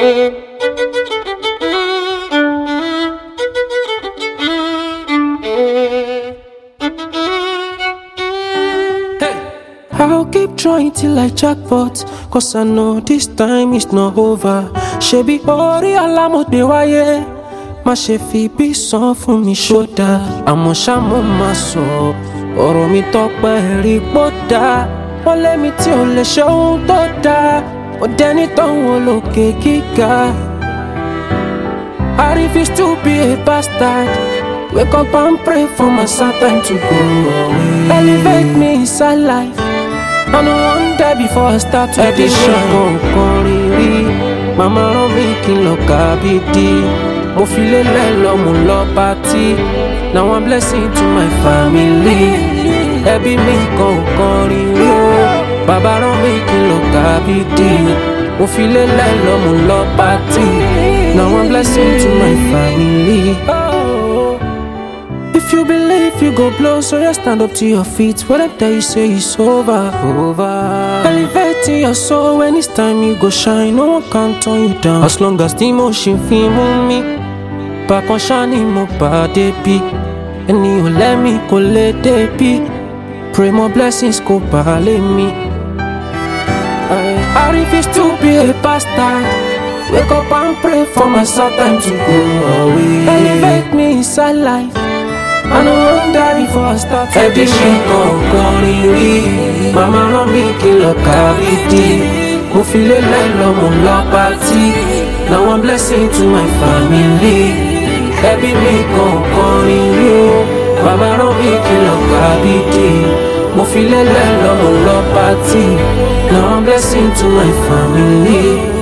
I'll keep trying till I jackpot, cause I know this time is not over. Shebi ori alamode waye, má ṣe fi bí san fún mi ṣódà. Àmọ́ ṣá mo máa sọ, ọ̀rọ̀ mi tọ́pẹ́ rí gbọ́dá. Wọ́n lé mi tí ò lè ṣe ohun tó dáa, ó dẹni tó ń wo lókè gíga. I refuse to be a bastard. Wake up and pray for my sad time to go away. Elevate me inside life. I no wan die before I start to dey shine. Mama rán mi kí n lọ kábídí. Mo fi lélẹ̀ lọ mo lọ pátí. Now I'm blessing to my family. Ẹbí mi kan ò kọrin rí o. Bàbá rán mi kí n lọ kábídí. Mo fi lélẹ̀ lọ mo lọ pátí. Now I'm blessing to my family. If you believe you go blow, so you stand up to your feet. When I tell you say it's over. Elevating your soul when it's time you go shine. No one can turn you down. As long as the emotion feel move me. Back on shining mo body be. And you let me go let it be. Pray more blessings go ballet me. I refuse to be a bastard. Wake up and pray for my sad time to go away. Elevate me inside life. I no wan die before I start to be shine. Kọrin rí, mama rán mi kí n lọ kábídí. Mo fi lélẹ̀ lọ mo lọ pátí. Now I'm blessing to my family. Ẹbí mi kan kọrin rí o, mama rán mi kí n lọ kábídí. Mo fi lélẹ̀ lọ mo lọ pátí. Now I'm blessing to my family.